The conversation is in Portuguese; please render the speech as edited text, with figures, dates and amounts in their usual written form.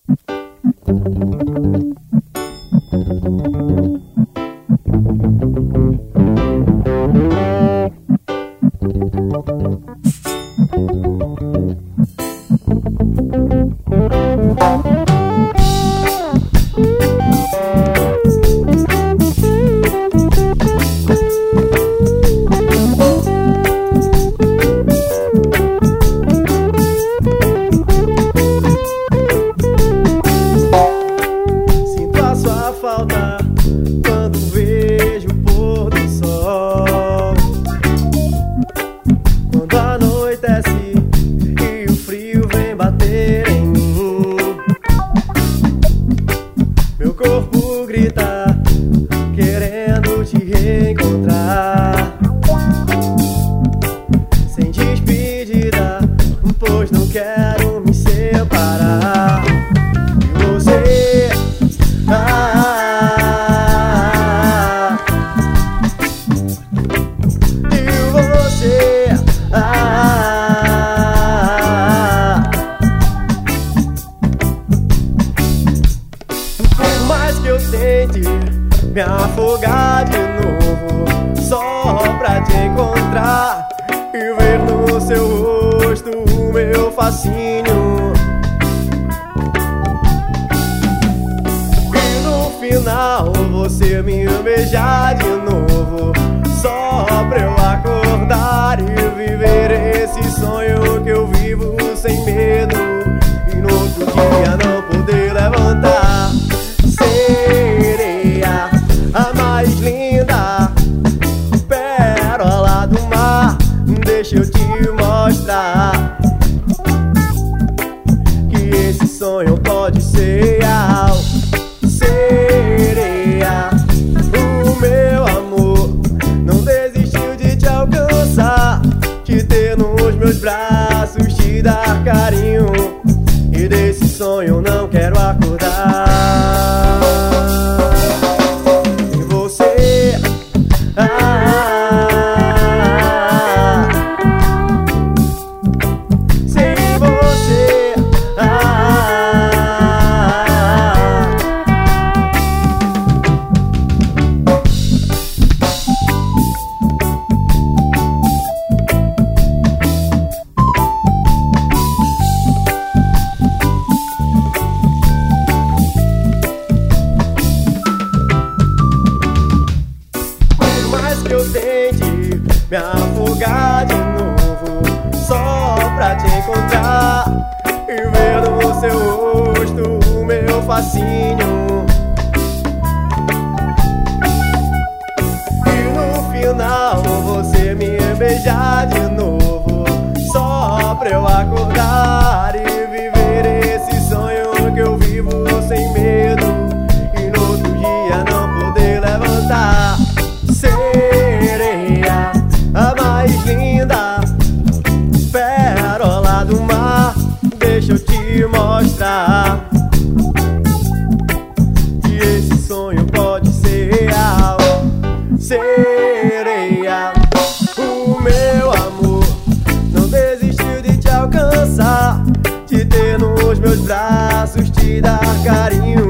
Quando vejo o pôr do sol, quando anoitece e o frio vem bater em mim, meu corpo grita querendo te reencontrar, sem despedida, pois não quero me separar de você. Por mais que eu tente me afogar de novo, só pra te encontrar e ver no seu rosto o meu fascínio. E no final você me beijar de novo, só pra eu acordar e viver esse sonho que eu vivo sem medo, e no outro dia não poder levantar. Sereia, a mais linda pérola do mar, deixa eu te mostrar que esse sonho pode ser real. Sereia, o meu amor não desistiu de te alcançar, te ter nos meus braços, te dar carinho, e desse sonho eu não quero acordar. E você, sem você, que eu tente me afogar de novo, só pra te encontrar e ver no seu rosto o meu fascínio. E no final você me beijar de novo, só pra eu acordar e viver esse sonho que eu vivo sem medo, e no outro dia não poder levantar. Sereia, a mais linda pérola do mar, deixa eu te mostrar que esse sonho pode ser real. Sereia, o meu amor não desistiu de te alcançar, te ter nos meus braços, te dar carinho,